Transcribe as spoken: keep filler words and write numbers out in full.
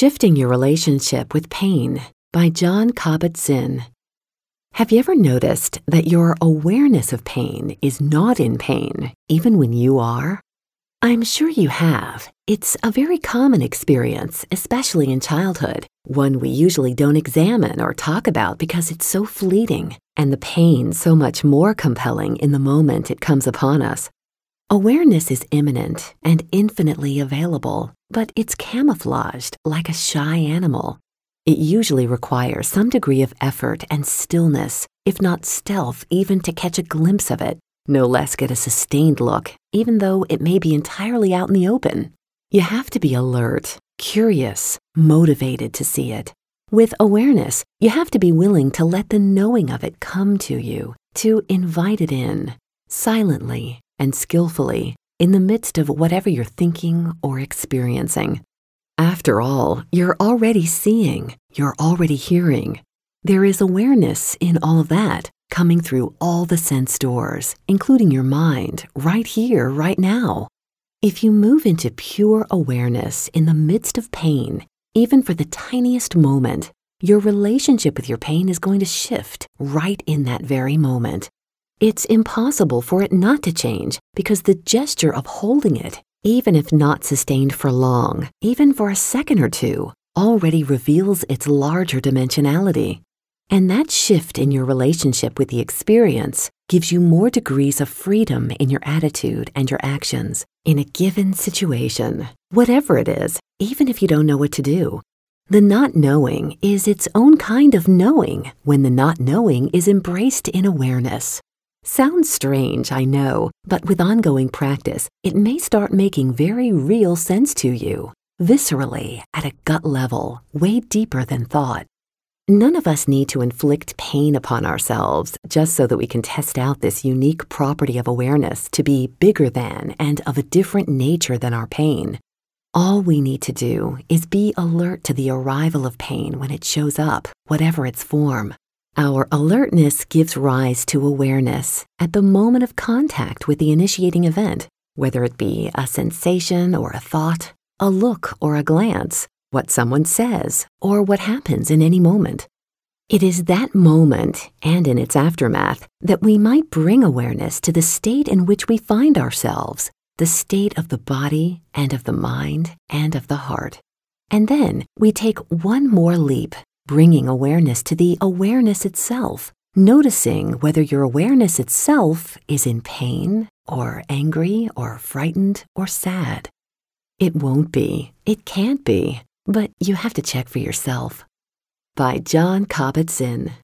Shifting Your Relationship with Pain by Jon Kabat-Zinn. Have you ever noticed that your awareness of pain is not in pain, even when you are? I'm sure you have. It's a very common experience, especially in childhood, one we usually don't examine or talk about because it's so fleeting, and the pain so much more compelling in the moment it comes upon us. Awareness is imminent and infinitely available, but it's camouflaged like a shy animal. It usually requires some degree of effort and stillness, if not stealth, even to catch a glimpse of it, no less get a sustained look, even though it may be entirely out in the open. You have to be alert, curious, motivated to see it. With awareness, you have to be willing to let the knowing of it come to you, to invite it in, silently and skillfully, in the midst of whatever you're thinking or experiencing. After all, you're already seeing, you're already hearing. There is awareness in all of that, coming through all the sense doors, including your mind, right here, right now. If you move into pure awareness in the midst of pain, even for the tiniest moment, your relationship with your pain is going to shift right in that very moment. It's impossible for it not to change because the gesture of holding it, even if not sustained for long, even for a second or two, already reveals its larger dimensionality. And that shift in your relationship with the experience gives you more degrees of freedom in your attitude and your actions in a given situation, whatever it is, even if you don't know what to do. The not knowing is its own kind of knowing when the not knowing is embraced in awareness. Sounds strange, I know, but with ongoing practice, it may start making very real sense to you, viscerally, at a gut level, way deeper than thought. None of us need to inflict pain upon ourselves just so that we can test out this unique property of awareness to be bigger than and of a different nature than our pain. All we need to do is be alert to the arrival of pain when it shows up, whatever its form. Our alertness gives rise to awareness at the moment of contact with the initiating event, whether it be a sensation or a thought, a look or a glance, what someone says, or what happens in any moment. It is that moment, and in its aftermath, that we might bring awareness to the state in which we find ourselves, the state of the body and of the mind and of the heart. And then we take one more leap, bringing awareness to the awareness itself, noticing whether your awareness itself is in pain or angry or frightened or sad. It won't be, it can't be, but you have to check for yourself. By Jon Kabat-Zinn.